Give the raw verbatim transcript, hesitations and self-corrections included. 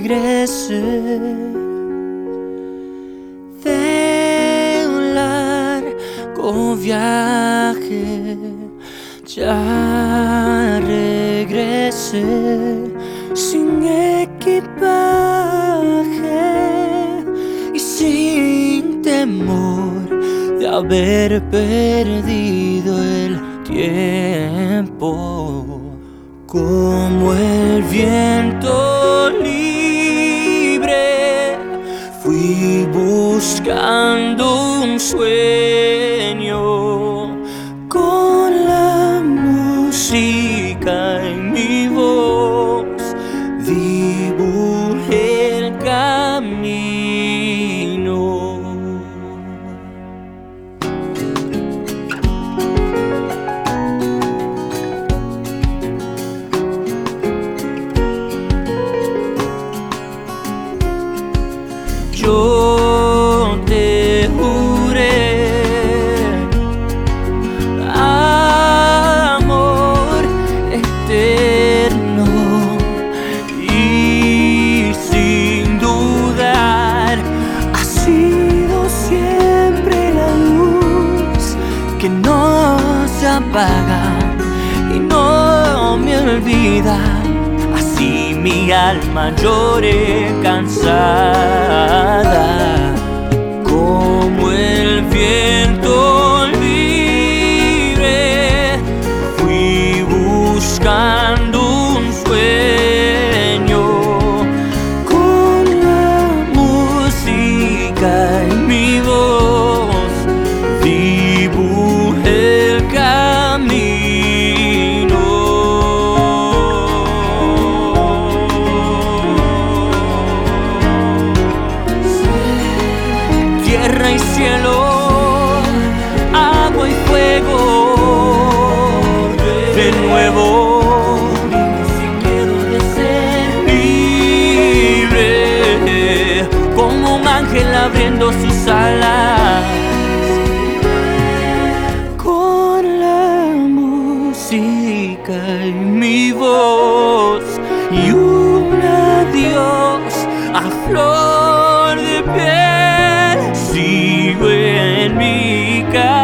regrese de un largo viaje. Ya regresé sin equipaje y sin temor de haber perdido el tiempo. Como el viento libre fui buscando un sueño, con la música en mi voz dibujé el camino. Yo te juré amor eterno y sin dudar ha sido siempre la luz que no se apaga y no me olvida. Así mi alma llore cansada, como el viento libre fui buscando un sueño, con la música en mi voz dibujé el camino. Tierra y cielo, agua y fuego, de nuevo, sin miedo de ser libre, como un ángel abriendo sus alas, con la música en mi voz y un adiós a flor de piel. Sigo en mi casa.